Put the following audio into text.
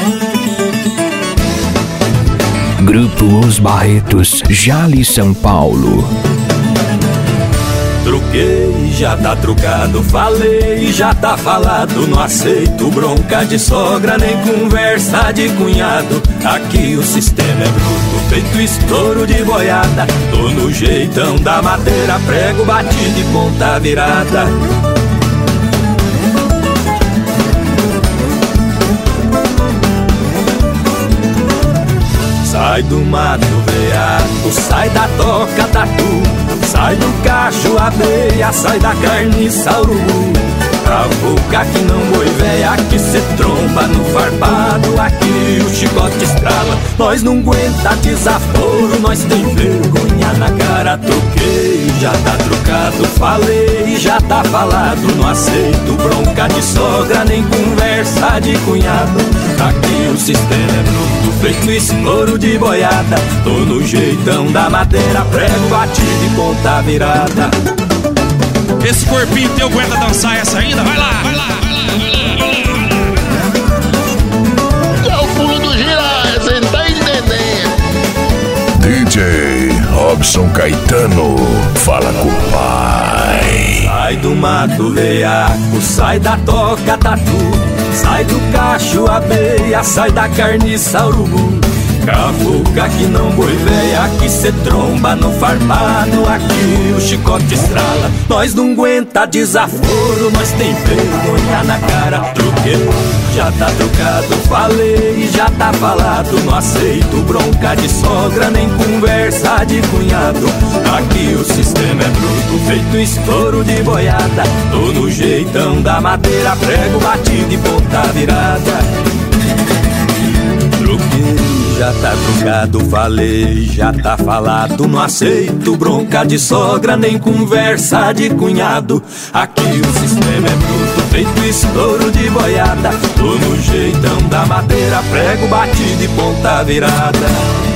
Grupo Os Barretos, Jales, São Paulo. Truquei, já tá trucado, falei, já tá falado. Não aceito bronca de sogra, nem conversa de cunhado. Aqui o sistema é bruto, feito estouro de boiada. Tô no jeitão da madeira, prego batido e ponta virada. Sai do mato veaco, sai da toca tatu, sai do cacho abelha, sai da carniça urubu. Cavuca que não boi véia, que cê tromba no farpado. Aqui o chicote estrala, nós não aguenta desaforo. Nós tem vergonha na cara, troquei, já tá trocado. Falei, já tá falado, não aceito bronca de sogra, nem conversa de cunhado. Aqui o sistema é bruto, feito estouro de boiada. Tô no jeitão da madeira, prego batido e ponta virada. Esse corpinho teu aguenta dançar essa ainda? Vai lá, vai lá, vai lá, vai lá. É o pulo do girar, você tá entendendo? DJ Robson Caetano, fala com o pai. Sai do mato veaco, sai da toca tatu, sai do cacho abelha, sai da carniça urubu. Cavuca que não boi véia, que cê tromba no farpado. Aqui o chicote estrala, nós não aguenta desaforo. Nós tem vergonha na cara, truquei, já tá trocado. Falei, já tá falado, não aceito bronca de sogra, nem conversa de cunhado. Aqui o sistema é bruto, feito estouro de boiada. Tô no jeitão da madeira, prego batido e ponta virada. Truquei, já tá trocado, falei, já tá falado. Não aceito bronca de sogra, nem conversa de cunhado. Aqui o sistema é bruto, feito estouro de boiada. Tô no jeitão da madeira, prego batido e ponta virada.